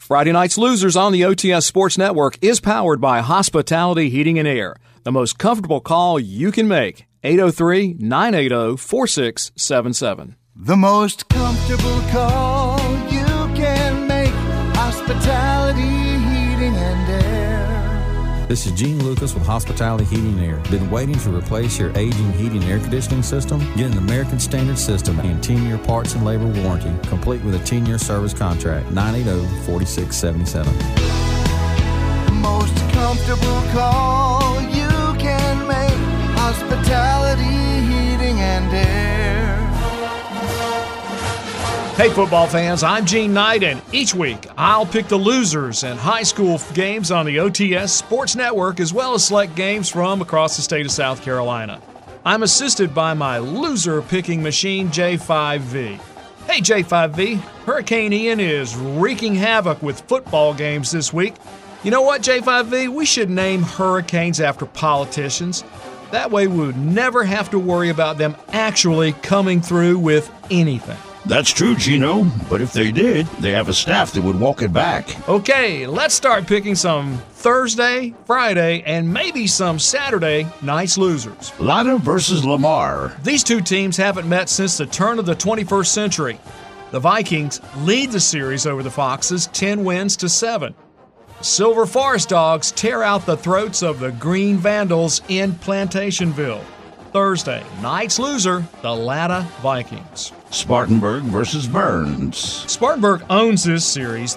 Friday Night's Losers on the OTS Sports Network is powered by Hospitality Heating and Air, the most comfortable call you can make. 803-980-4677. The most comfortable call you can make. Hospitality Heating and Air. This is Gene Lucas with Hospitality Heating and Air. Been waiting to replace your aging heating and air conditioning system? Get an American Standard system and 10-year parts and labor warranty, complete with a 10-year service contract. 980-4677. Most comfortable call you can make. Hospitality Heating and Air. Hey football fans, I'm Gene Knight, and each week I'll pick the losers in high school games on the OTS Sports Network, as well as select games from across the state of South Carolina. I'm assisted by my loser picking machine, J5V. Hey J5V, Hurricane Ian is wreaking havoc with football games this week. You know what, J5V? We should name hurricanes after politicians. That way we would never have to worry about them actually coming through with anything. That's true, Gino, but if they did, they have a staff that would walk it back. Okay, let's start picking some Thursday, Friday, and maybe some Saturday night's losers. Latta versus Lamar. These two teams haven't met since the turn of the 21st century. The Vikings lead the series over the Foxes 10 wins to 7. Silver Forest Dogs tear out the throats of the Green Vandals in Plantationville. Thursday, night's loser, the Latta Vikings. Spartanburg versus Burns. Spartanburg owns this series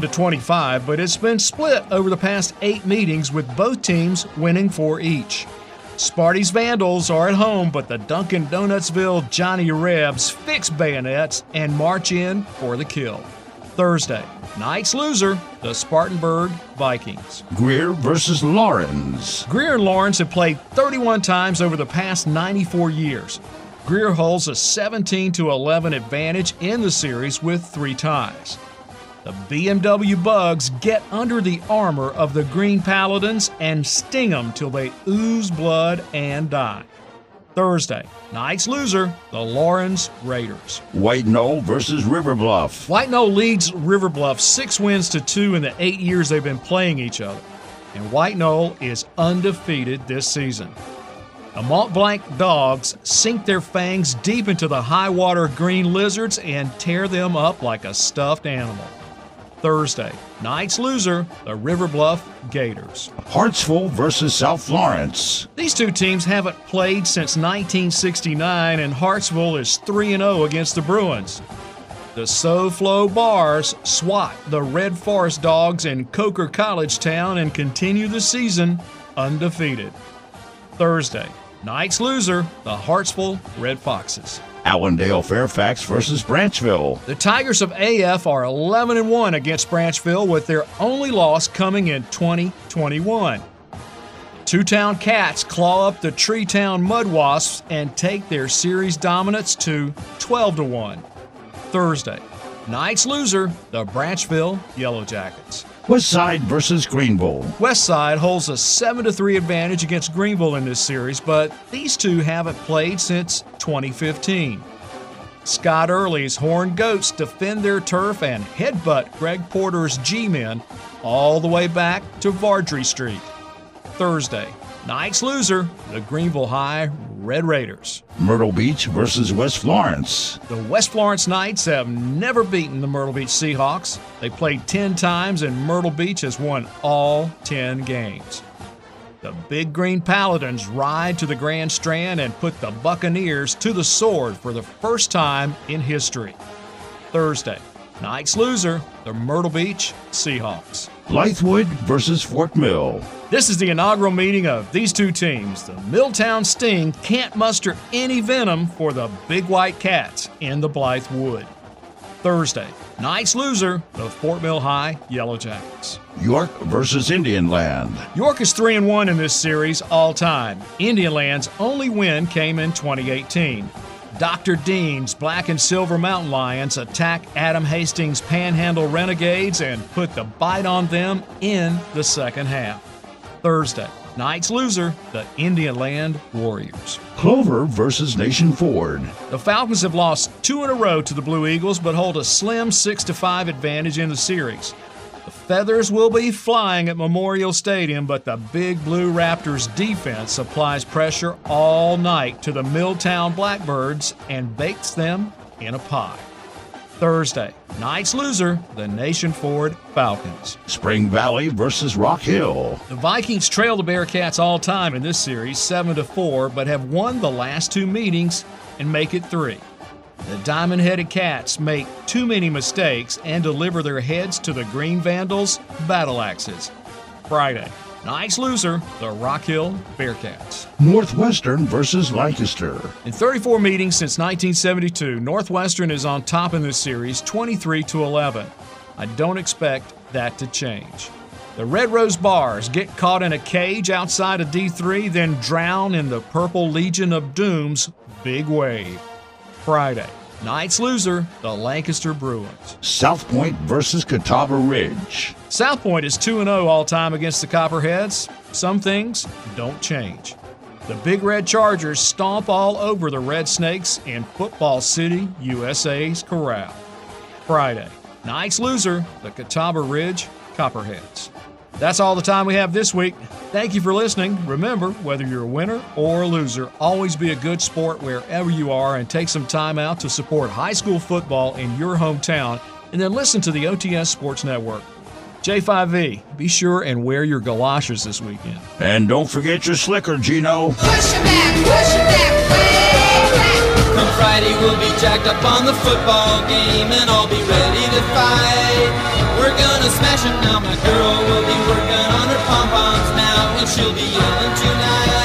31-25, but it's been split over the past 8 meetings, with both teams winning 4 each. Sparty's Vandals are at home, but the Dunkin' Donutsville Johnny Rebs fix bayonets and march in for the kill. Thursday, night's loser, the Spartanburg Vikings. Greer versus Lawrence. Greer and Lawrence have played 31 times over the past 94 years. Greer holds a 17-11 advantage in the series with 3 ties. The BMW Bugs get under the armor of the Green Paladins and sting them till they ooze blood and die. Thursday, night's loser, the Lawrence Raiders. White Knoll versus River Bluff. White Knoll leads River Bluff 6 wins to 2 in the 8 years they've been playing each other. And White Knoll is undefeated this season. The Mont Blanc Dogs sink their fangs deep into the high-water green lizards and tear them up like a stuffed animal. Thursday, night's loser, the River Bluff Gators. Hartsville versus South Florence. These two teams haven't played since 1969, and Hartsville is 3-0 against the Bruins. The SoFlo Bars swat the Red Forest Dogs in Coker College Town and continue the season undefeated. Thursday, night's loser, the Hartsville Red Foxes. Allendale Fairfax versus Branchville. The Tigers of AF are 11-1 against Branchville, with their only loss coming in 2021. Two-Town Cats claw up the Treetown Mudwasps and take their series dominance to 12-1. Thursday, night's loser, the Branchville Yellow Jackets. Westside versus Greenville. Westside holds a 7-3 advantage against Greenville in this series, but these two haven't played since 2015. Scott Early's Horned Goats defend their turf and headbutt Greg Porter's G-Men all the way back to Vardry Street. Thursday, night's loser, the Greenville High Red Raiders. Myrtle Beach versus West Florence. The West Florence Knights have never beaten the Myrtle Beach Seahawks. They played 10 times, and Myrtle Beach has won all 10 games. The Big Green Paladins ride to the Grand Strand and put the Buccaneers to the sword for the first time in history. Thursday, night's loser, the Myrtle Beach Seahawks. Blythewood versus Fort Mill. This is the inaugural meeting of these two teams. The Milltown Sting can't muster any venom for the Big White Cats in the Blythewood. Thursday, night's loser, the Fort Mill High Yellow Jackets. York versus Indianland. York is 3-1 in this series all time. Indianland's only win came in 2018. Dr. Dean's Black and Silver Mountain Lions attack Adam Hastings' Panhandle Renegades and put the bite on them in the second half. Thursday, night's loser, the Indianland Warriors. Clover versus Nation Ford. The Falcons have lost 2 in a row to the Blue Eagles, but hold a slim 6-5 advantage in the series. The feathers will be flying at Memorial Stadium, but the Big Blue Raptors defense applies pressure all night to the Milltown Blackbirds and bakes them in a pie. Thursday, night's loser, the Nation Ford Falcons. Spring Valley versus Rock Hill. The Vikings trail the Bearcats all time in this series, 7-4, but have won the last 2 meetings and make it 3. The diamond-headed Cats make too many mistakes and deliver their heads to the Green Vandals' battle axes. Friday, night's loser, the Rock Hill Bearcats. Northwestern versus Lancaster. In 34 meetings since 1972, Northwestern is on top in this series, 23-11. I don't expect that to change. The Red Rose Bars get caught in a cage outside of D3, then drown in the Purple Legion of Doom's big wave. Friday, night's loser, the Lancaster Bruins. South Point versus Catawba Ridge. South Point is 2-0 all-time against the Copperheads. Some things don't change. The Big Red Chargers stomp all over the Red Snakes in Football City, USA's Corral. Friday, night's loser, the Catawba Ridge Copperheads. That's all the time we have this week. Thank you for listening. Remember, whether you're a winner or a loser, always be a good sport wherever you are and take some time out to support high school football in your hometown, and then listen to the OTS Sports Network. J5V, be sure and wear your galoshes this weekend. And don't forget your slicker, Gino. Push it back, way back. Come Friday, we'll be jacked up on the football game, and I'll be ready to fight. We're gonna smash it now, my girl will be working on her pom-poms now, and she'll be yelling tonight.